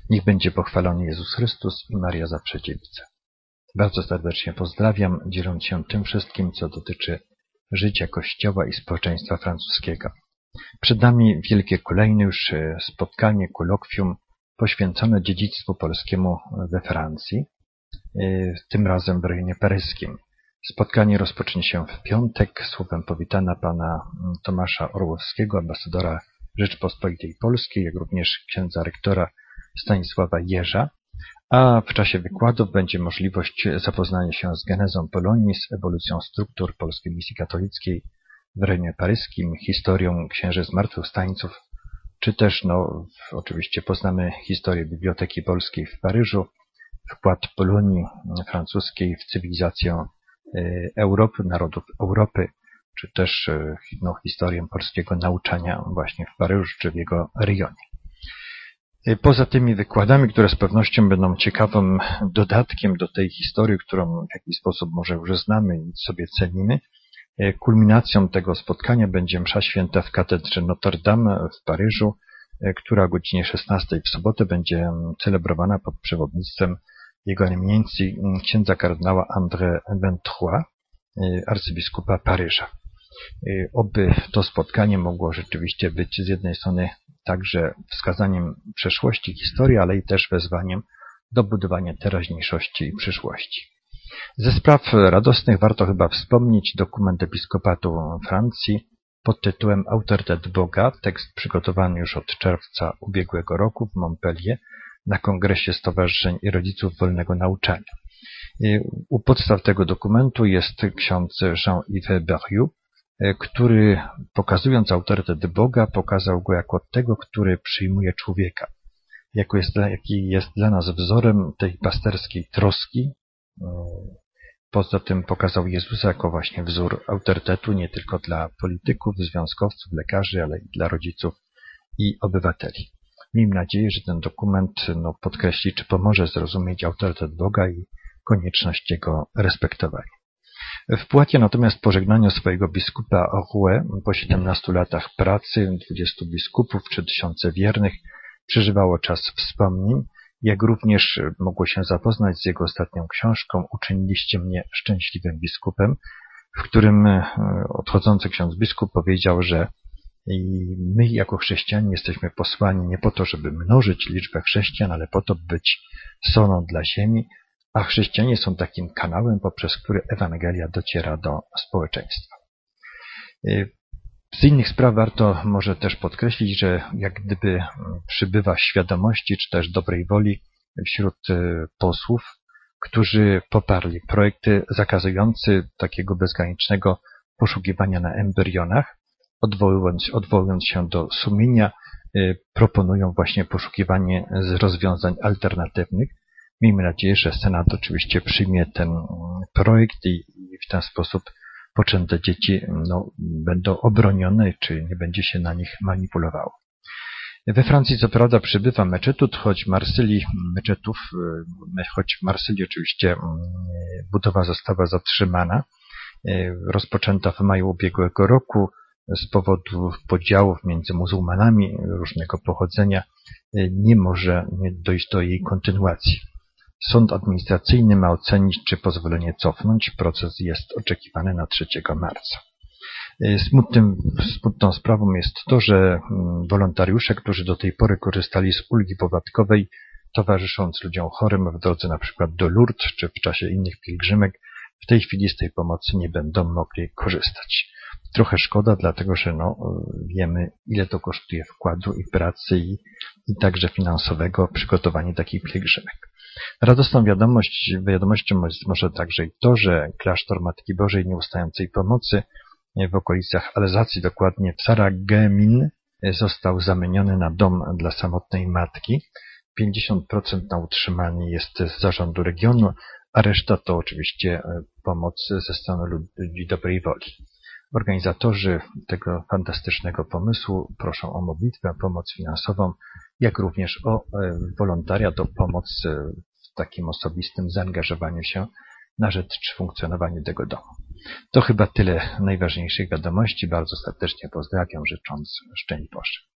Niech będzie pochwalony Jezus Chrystus i Maria Zawsze Dziewica. Bardzo serdecznie pozdrawiam, dzieląc się tym wszystkim, co dotyczy życia Kościoła i społeczeństwa francuskiego. Przed nami wielkie kolejne już spotkanie, kolokwium poświęcone dziedzictwu polskiemu we Francji, tym razem w rejonie paryskim. Spotkanie rozpocznie się w piątek słowem powitania pana Tomasza Orłowskiego, ambasadora Rzeczpospolitej Polskiej, jak również księdza rektora Stanisława Jerza, a w czasie wykładów będzie możliwość zapoznania się z genezą Polonii, z ewolucją struktur Polskiej Misji Katolickiej w rejonie paryskim, historią księży zmartwychwstańców, czy też oczywiście poznamy historię Biblioteki Polskiej w Paryżu, wkład Polonii francuskiej w cywilizację Europy, narodów Europy, czy też historię polskiego nauczania właśnie w Paryżu, czy w jego rejonie. Poza tymi wykładami, które z pewnością będą ciekawym dodatkiem do tej historii, którą w jakiś sposób może już znamy i sobie cenimy, kulminacją tego spotkania będzie msza święta w katedrze Notre Dame w Paryżu, która o godzinie 16 w sobotę będzie celebrowana pod przewodnictwem jego eminencji księdza kardynała André Bentroy, arcybiskupa Paryża. Oby to spotkanie mogło rzeczywiście być z jednej strony także wskazaniem przeszłości historii, ale i też wezwaniem do budowania teraźniejszości i przyszłości. Ze spraw radosnych warto chyba wspomnieć dokument Episkopatu Francji pod tytułem Autorytet Boga, tekst przygotowany już od czerwca ubiegłego roku w Montpellier na Kongresie Stowarzyszeń i Rodziców Wolnego Nauczania. U podstaw tego dokumentu jest ksiądz Jean-Yves Berriou, który pokazując autorytet Boga, pokazał go jako tego, który przyjmuje człowieka, jaki jest dla nas wzorem tej pasterskiej troski. Poza tym pokazał Jezusa jako właśnie wzór autorytetu nie tylko dla polityków, związkowców, lekarzy, ale i dla rodziców i obywateli. Miejmy nadzieję, że ten dokument podkreśli, czy pomoże zrozumieć autorytet Boga i konieczność jego respektowania. W Poitiers natomiast po żegnaniu swojego biskupa Rouen po 17 latach pracy, 20 biskupów czy tysiące wiernych przeżywało czas wspomnień, jak również mogło się zapoznać z jego ostatnią książką Uczyniliście mnie szczęśliwym biskupem, w którym odchodzący ksiądz biskup powiedział, że my jako chrześcijanie jesteśmy posłani nie po to, żeby mnożyć liczbę chrześcijan, ale po to, by być solą dla ziemi, a chrześcijanie są takim kanałem, poprzez który Ewangelia dociera do społeczeństwa. Z innych spraw warto może też podkreślić, że jak gdyby przybywa świadomości czy też dobrej woli wśród posłów, którzy poparli projekty zakazujące takiego bezgranicznego poszukiwania na embrionach, odwołując się do sumienia, proponują właśnie poszukiwanie rozwiązań alternatywnych. Miejmy nadzieję, że Senat oczywiście przyjmie ten projekt i w ten sposób poczęte dzieci będą obronione, czy nie będzie się na nich manipulowało. We Francji co prawda przybywa meczetów, choć w Marsylii oczywiście budowa została zatrzymana, rozpoczęta w maju ubiegłego roku z powodu podziałów między muzułmanami różnego pochodzenia nie może dojść do jej kontynuacji. Sąd administracyjny ma ocenić, czy pozwolenie cofnąć. Proces jest oczekiwany na 3 marca. Smutną sprawą jest to, że wolontariusze, którzy do tej pory korzystali z ulgi podatkowej, towarzysząc ludziom chorym w drodze na przykład do Lourdes czy w czasie innych pielgrzymek, w tej chwili z tej pomocy nie będą mogli korzystać. Trochę szkoda, dlatego że wiemy, ile to kosztuje wkładu i pracy i także finansowego przygotowanie takich pielgrzymek. Radosną wiadomością jest może także i to, że klasztor Matki Bożej Nieustającej Pomocy w okolicach Alzacji, dokładnie w Sarreguemines, został zamieniony na dom dla samotnej matki. 50% na utrzymanie jest z zarządu regionu, a reszta to oczywiście pomoc ze strony ludzi dobrej woli. Organizatorzy tego fantastycznego pomysłu proszą o modlitwę, pomoc finansową, jak również o wolontariat, o pomoc w takim osobistym zaangażowaniu się na rzecz funkcjonowania tego domu. To chyba tyle najważniejszych wiadomości. Bardzo serdecznie pozdrawiam, życząc szczęść Boże.